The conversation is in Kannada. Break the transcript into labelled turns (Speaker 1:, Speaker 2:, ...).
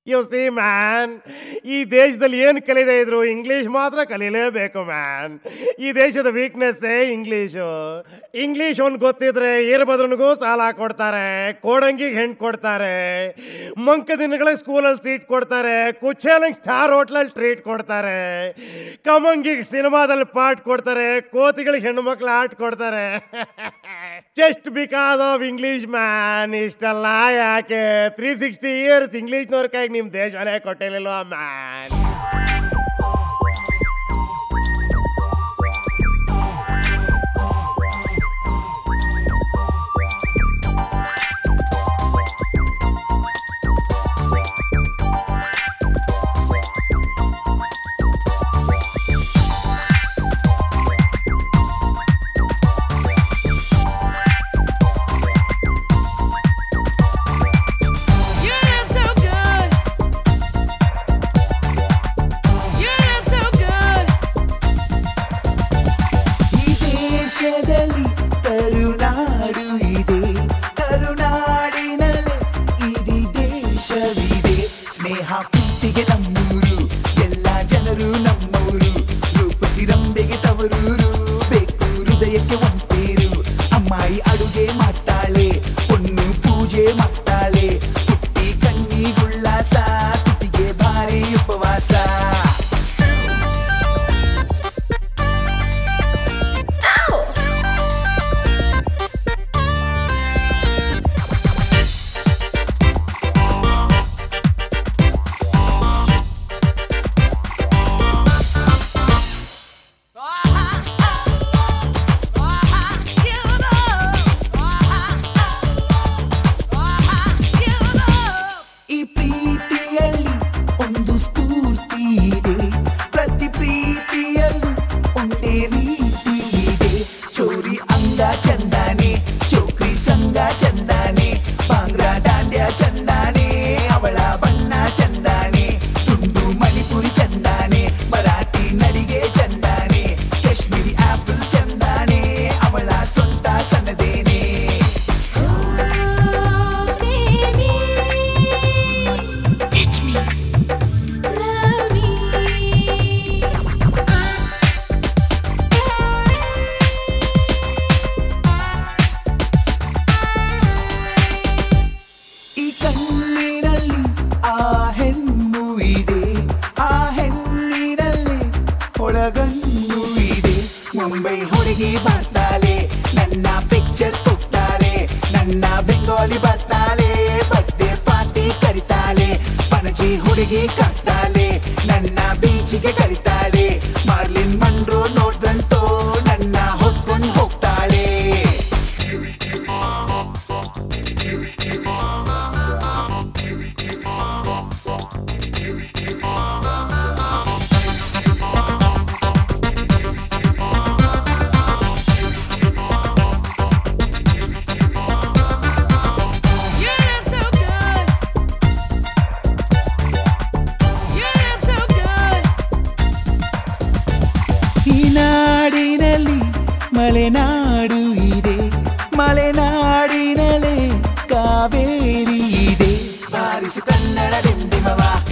Speaker 1: ಯು ಸಿ ಮ್ಯಾನ್, ಈ ದೇಶದಲ್ಲಿ ಏನು ಕಲಿಯದೇ ಇದ್ರು ಇಂಗ್ಲೀಷ್ ಮಾತ್ರ ಕಲೀಲೇಬೇಕು ಮ್ಯಾನ್. ಈ ದೇಶದ ವೀಕ್ನೆಸ್ಸೇ ಇಂಗ್ಲೀಷು. ಇಂಗ್ಲೀಷ್ ಒಂದು ಗೊತ್ತಿದ್ರೆ ಈರಭದ್ರನಿಗೂ ಸಾಲ ಕೊಡ್ತಾರೆ, ಕೋಡಂಗಿಗೆ ಹೆಣ್ಣು ಕೊಡ್ತಾರೆ, ಮಂಕ ದಿನಗಳಿಗೆ ಸ್ಕೂಲಲ್ಲಿ ಸೀಟ್ ಕೊಡ್ತಾರೆ, ಕುಚ್ಚೇಲಂಗೆ ಸ್ಟಾರ್ ಹೋಟ್ಲಲ್ಲಿ ಟ್ರೀಟ್ ಕೊಡ್ತಾರೆ, ಕಮಂಗಿಗೆ ಸಿನಿಮಾದಲ್ಲಿ ಪಾಠ ಕೊಡ್ತಾರೆ, ಕೋತಿಗಳಿಗೆ ಹೆಣ್ಣು ಮಕ್ಳು ಆಟ ಕೊಡ್ತಾರೆ. Just because of English man. ಇಷ್ಟೆಲ್ಲ ಯಾಕೆ? 360 ಇಯರ್ಸ್ ಇಂಗ್ಲೀಷ್ನವ್ರ ಕೈಗೆ ನಿಮ್ಮ ದೇಶನೇ ಕೊಟ್ಟಿಲ್ಲ ಮ್ಯಾನ್.
Speaker 2: ಕರುನಾಡು ಇದೆ, ಕರುನಾಡಿನಲ್ಲಿ ಇಡೀ ದೇಶವಿದೆ. ಸ್ನೇಹ ಪ್ರೀತಿಗೆ ನಮ್ಮೂರು, ಎಲ್ಲ ಜನರು ನಮ್ಮೂರು. ರೂಪಸಿರಂಬೆಗೆ ತವರೂರು, ಬೇಕು ಹೃದಯಕ್ಕೆ ಒಂಟೇರು. ಅಮ್ಮಾಯಿ ಅಡುಗೆ ಮಾಡ್ತಾಳೆ, பொண்ணு ಪೂಜೆ ಮಾಡ್ತಾಳೆ. ಪುಟ್ಟಿ ಕಣ್ಣಿಗುಳ್ಳಾಸ, ತುಟಿಗೆ ಭಾರಿ ಉಪವಾಸ. ಮುಂಬೈ ಹುಡುಗಿ ಬರ್ತಾಳೆ, ನನ್ನ ಪಿಕ್ಚರ್ ಕೊಡ್ತಾಳೆ. ನನ್ನ ಬೆಂಗಾಲಿ ಬರ್ತಾಳೆ, ಬರ್ತ್ಡೇ ಪಾರ್ಟಿ ಕರಿತಾಳೆ. ಪಣಜಿ ಹುಡುಗಿ ಕಟ್ತಾಳೆ, ನನ್ನ ಬೀಚಿಗೆ ಕರಿತಾಳೆ. ಮಾರ್ಲಿನ್ ಮನ್ರೋ ನೋಡ್ದಂತೋ ನನ್ನ ಹೊತ್ಕೊಂಡು ಹೋಗ್ತಾಳೆ. ನಾಡಿನಲ್ಲಿ ಮಲೆನಾಡು ಇದೆ, ಮಲೆನಾಡಿನಲ್ಲೇ ಕಾವೇರಿ ಇದೆ. ಬಾರಿಸು ಕನ್ನಡ ಡಿಂಡಿಮವ.